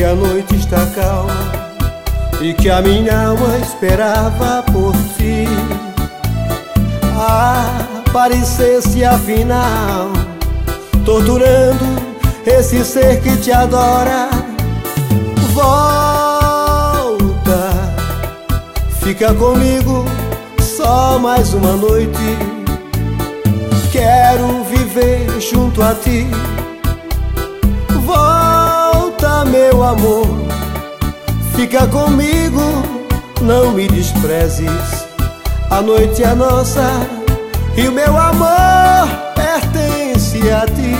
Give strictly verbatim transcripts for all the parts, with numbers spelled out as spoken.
a noite está calma e que a minha alma esperava por ti. Aparecesse afinal, torturando esse ser que te adora. Volta, fica comigo só mais uma noite. Quero viver junto a ti. Volta, meu amor, fica comigo, não me desprezes. A noite é nossa e o meu amor pertence a ti.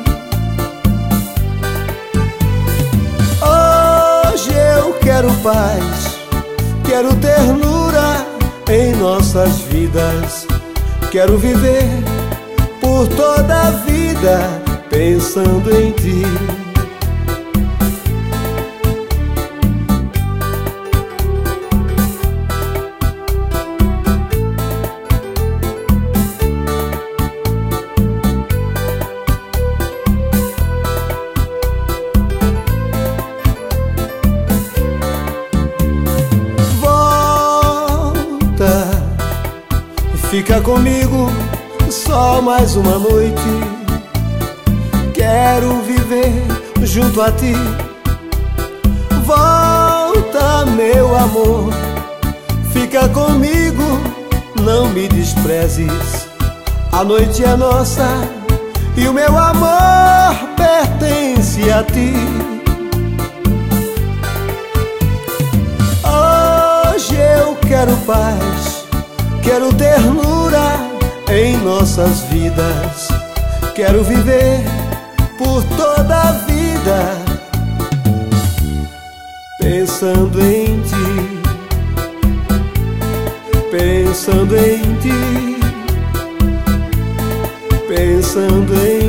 Hoje eu quero paz, quero ternura em nossas vidas. Quero viver por toda a vida pensando em ti. Fica comigo só mais uma noite. Quero viver junto a ti. Volta, meu amor, fica comigo, não me desprezes. A noite é nossa e o meu amor pertence a ti. Hoje eu quero paz, quero ternura em nossas vidas. Quero viver por toda a vida pensando em ti, pensando em ti, pensando em ti.